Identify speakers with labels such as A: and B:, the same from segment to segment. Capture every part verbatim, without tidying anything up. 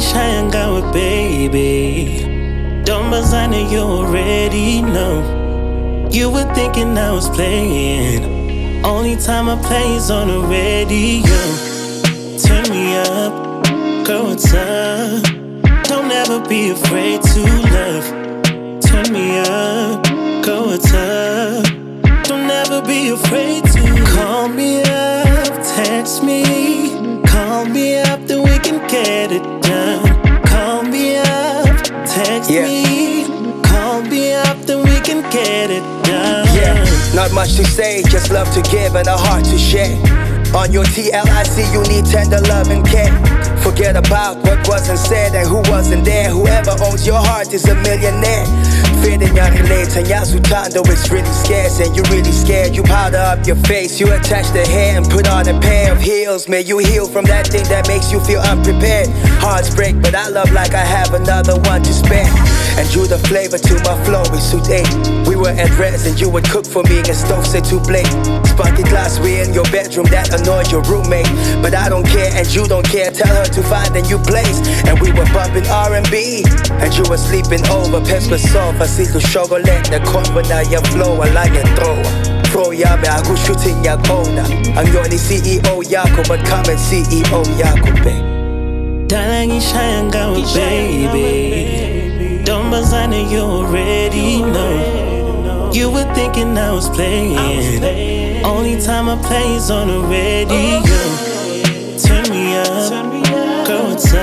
A: ngishaya ngawe baby. Don't bazana, you already know. You were thinking I was playing. Only time I play is on the radio. Turn me up, girl, what's up? Don't ever be afraid to love. Turn me up, girl, what's up? Don't ever be afraid to call me up, text me. Call me up, then we can get it done. Call me up, text yeah. me. Call me up, then we can get it done.
B: Yeah, not much to say, just love to give and a heart to share. On your T L I C, you need tender love and care. Forget about what wasn't said and who wasn't there. Whoever owns your heart is a millionaire. Feeling young and late and Yasutando, it's really scarce and you're really scared. You powder up your face, you attach the hair and put on a pair of heels. May you heal from that thing that makes you feel unprepared. Hearts break, but I love like I have another one to spare. And you the flavor to my flow, we suit eight. We were at res and you would cook for me and stove set to blade. Spunky glass, we in your bedroom, that annoyed your roommate. But I don't care and you don't care, tell her to find a new place. And we were bumping R and B and you were sleeping over. Pesco sofa, siku chocolate na kombo na ya flow, wala ya throwa. Pro ya me ako shooting ya kona. Ang yoni C E O yako, but come and C E O yako, babe.
A: Dala ngishaya ngawe baby. Don't bazana, you already know. You were thinking I was playing. Only time I play is on the radio. Turn me up, girl, what's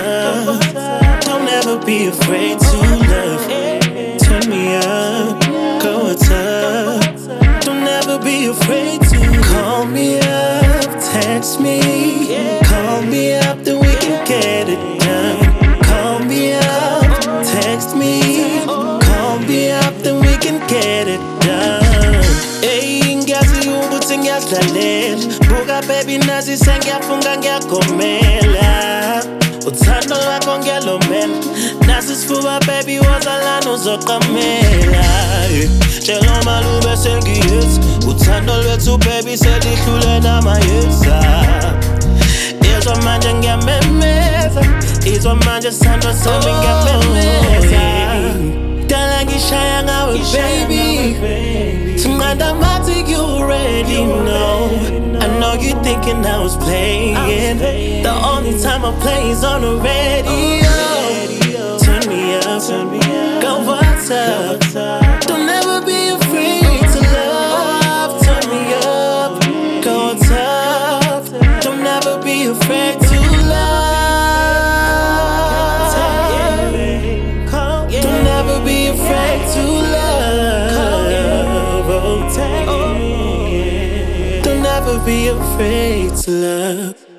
A: up? Don't ever be afraid to love. Turn me up, girl, what's up? Don't ever be afraid to call me up, text me. Call me up, then we can get it done. Call me up, text me. Call me up, then we can get it done. Hey, ngiyazi ukuthi ngiyadlalela. Buka baby nazi sengiyafunga ngiyakomela. Uthando lwakho ngiyalomela. Nasi sifuba baby wozalana uzoqamela. Tshela malube sengiyithi. Uthando lwethu baby selihlule namayeza. Izwa manje ngiyamemeza. Izwa manje sithando sami ngiyamemeza. Dala ngishaya ngawe baby. Tonight matic, you already know. I know you thinking I was playing. The only time I play is on the radio. Turn me up, go what's up? Don't ever be afraid to love. Turn me up, go tough. Don't ever be afraid to love. Don't ever be afraid to love. Don't ever be afraid to love.